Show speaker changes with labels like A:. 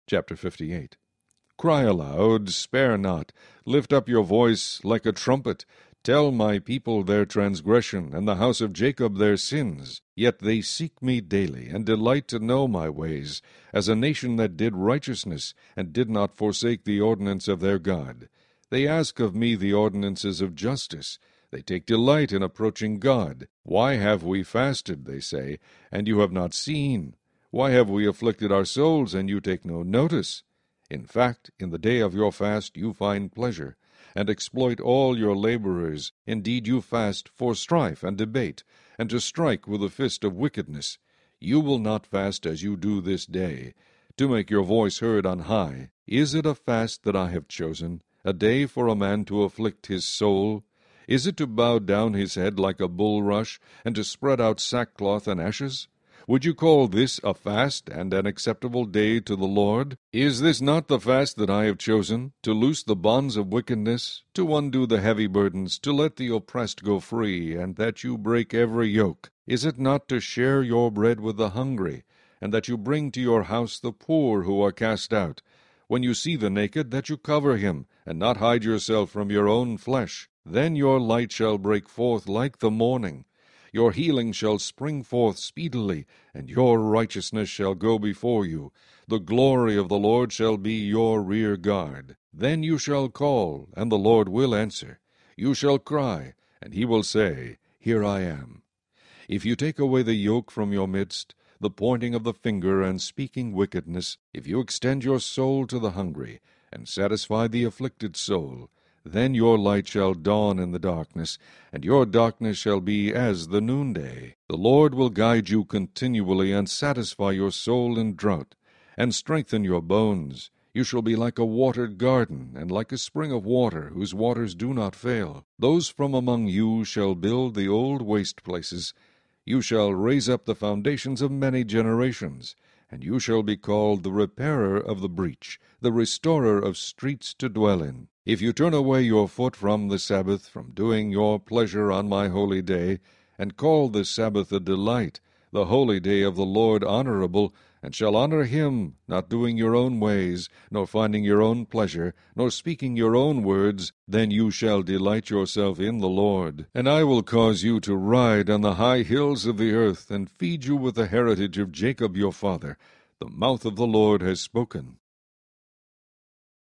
A: Chapter 58. Cry aloud, spare not, lift up your voice like a trumpet. Tell my people their transgression, and the house of Jacob their sins. Yet they seek me daily, and delight to know my ways, as a nation that did righteousness, and did not forsake the ordinance of their God. They ask of me the ordinances of justice. They take delight in approaching God. Why have we fasted, they say, and you have not seen? Why have we afflicted our souls, and you take no notice? In fact, in the day of your fast you find pleasure, and exploit all your laborers. Indeed, you fast for strife and debate, and to strike with the fist of wickedness. You will not fast as you do this day, to make your voice heard on high. Is it a fast that I have chosen, a day for a man to afflict his soul? Is it to bow down his head like a bulrush, and to spread out sackcloth and ashes? Would you call this a fast and an acceptable day to the Lord? Is this not the fast that I have chosen, to loose the bonds of wickedness, to undo the heavy burdens, to let the oppressed go free, and that you break every yoke? Is it not to share your bread with the hungry, and that you bring to your house the poor who are cast out? When you see the naked, that you cover him, and not hide yourself from your own flesh. Then your light shall break forth like the morning. Your healing shall spring forth speedily, and your righteousness shall go before you. The glory of the Lord shall be your rear guard. Then you shall call, and the Lord will answer. You shall cry, and he will say, Here I am. If you take away the yoke from your midst, the pointing of the finger and speaking wickedness, if you extend your soul to the hungry, and satisfy the afflicted soul, then your light shall dawn in the darkness, and your darkness shall be as the noonday. The Lord will guide you continually, and satisfy your soul in drought, and strengthen your bones. You shall be like a watered garden, and like a spring of water, whose waters do not fail. Those from among you shall build the old waste places. You shall raise up the foundations of many generations, and you shall be called the repairer of the breach, the restorer of streets to dwell in. If you turn away your foot from the Sabbath, from doing your pleasure on my holy day, and call the Sabbath a delight, the holy day of the Lord honorable, and shall honor him, not doing your own ways, nor finding your own pleasure, nor speaking your own words, then you shall delight yourself in the Lord. And I will cause you to ride on the high hills of the earth, and feed you with the heritage of Jacob your father. The mouth of the Lord has spoken.